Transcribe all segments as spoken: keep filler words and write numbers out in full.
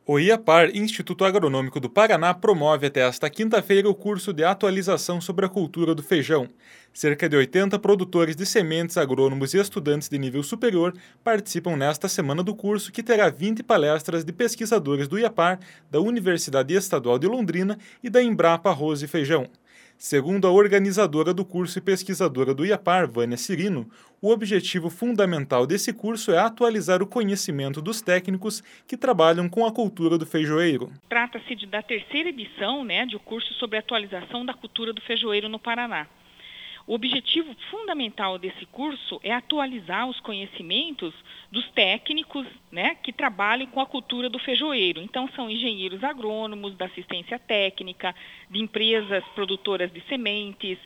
O IAPAR, Instituto Agronômico do Paraná, promove até esta quinta-feira o curso de atualização sobre a cultura do feijão. Cerca de oitenta produtores de sementes, agrônomos e estudantes de nível superior participam nesta semana do curso, que terá vinte palestras de pesquisadores do IAPAR, da Universidade Estadual de Londrina e da Embrapa Arroz e Feijão. Segundo a organizadora do curso e pesquisadora do IAPAR, Vânia Cirino, o objetivo fundamental desse curso é atualizar o conhecimento dos técnicos que trabalham com a cultura do feijoeiro. Trata-se de, da terceira edição, né, de um curso sobre atualização da cultura do feijoeiro no Paraná. O objetivo fundamental desse curso é atualizar os conhecimentos dos técnicos, né, que trabalham com a cultura do feijoeiro. Então, são engenheiros agrônomos, da assistência técnica, de empresas produtoras de sementes,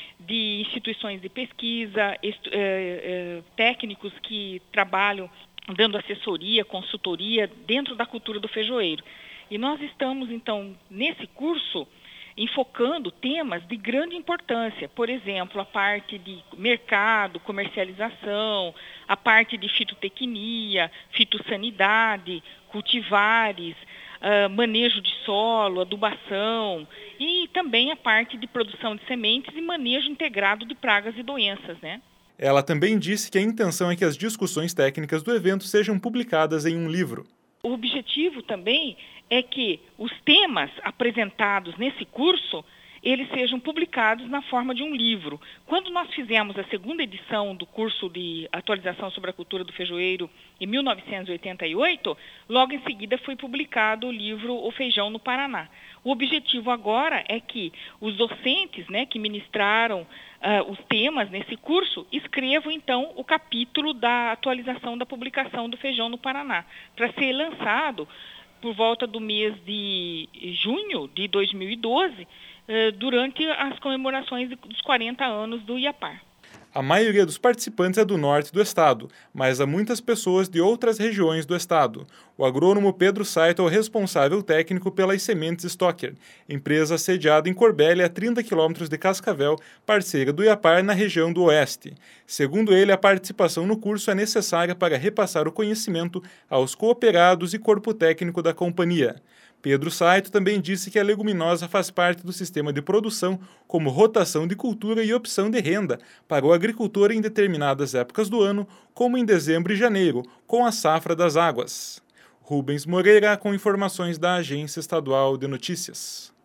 de instituições de pesquisa, est- eh, eh, técnicos que trabalham dando assessoria, consultoria dentro da cultura do feijoeiro. E nós estamos, então, nesse curso, enfocando temas de grande importância, por exemplo, a parte de mercado, comercialização, a parte de fitotecnia, fitossanidade, cultivares, uh, manejo de solo, adubação e também a parte de produção de sementes e manejo integrado de pragas e doenças, né? Ela também disse que a intenção é que as discussões técnicas do evento sejam publicadas em um livro. O objetivo também é que os temas apresentados nesse curso, eles sejam publicados na forma de um livro. Quando nós fizemos a segunda edição do curso de atualização sobre a cultura do feijoeiro em mil novecentos e oitenta e oito, logo em seguida foi publicado o livro O Feijão no Paraná. O objetivo agora é que os docentes, né, que ministraram uh, os temas nesse curso escrevam então o capítulo da atualização da publicação do Feijão no Paraná, para ser lançado por volta do mês de junho de dois mil e doze, durante as comemorações dos quarenta anos do IAPAR. A maioria dos participantes é do norte do estado, mas há muitas pessoas de outras regiões do estado. O agrônomo Pedro Saito é o responsável técnico pelas sementes Stocker, empresa sediada em Corbélia, a trinta quilômetros de Cascavel, parceira do IAPAR na região do oeste. Segundo ele, a participação no curso é necessária para repassar o conhecimento aos cooperados e corpo técnico da companhia. Pedro Saito também disse que a leguminosa faz parte do sistema de produção como rotação de cultura e opção de renda para o agricultor em determinadas épocas do ano, como em dezembro e janeiro, com a safra das águas. Rubens Moreira, com informações da Agência Estadual de Notícias.